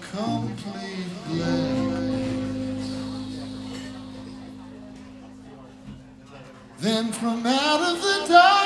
complete bliss. Then from out of the dark